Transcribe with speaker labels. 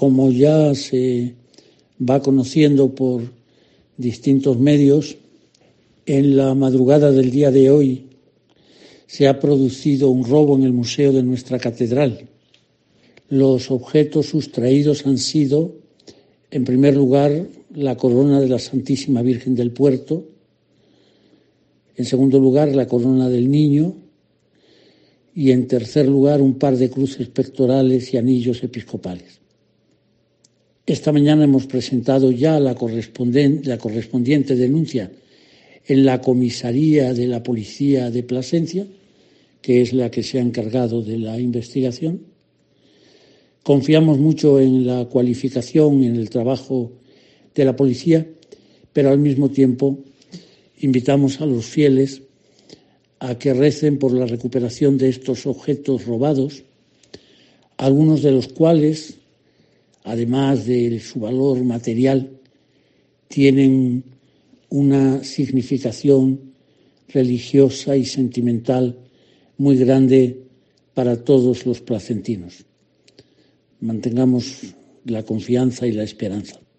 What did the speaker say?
Speaker 1: Como ya se va conociendo por distintos medios, en la madrugada del día de hoy se ha producido un robo en el museo de nuestra catedral. Los objetos sustraídos han sido, en primer lugar, la corona de la Santísima Virgen del Puerto, en segundo lugar, la corona del Niño y, en tercer lugar, un par de cruces pectorales y anillos episcopales. Esta mañana hemos presentado ya la correspondiente denuncia en la comisaría de la Policía de Plasencia, que es la que se ha encargado de la investigación. Confiamos mucho en la cualificación, en el trabajo de la policía, pero al mismo tiempo invitamos a los fieles a que recen por la recuperación de estos objetos robados, algunos de los cuales, además de su valor material, tienen una significación religiosa y sentimental muy grande para todos los placentinos. Mantengamos la confianza y la esperanza.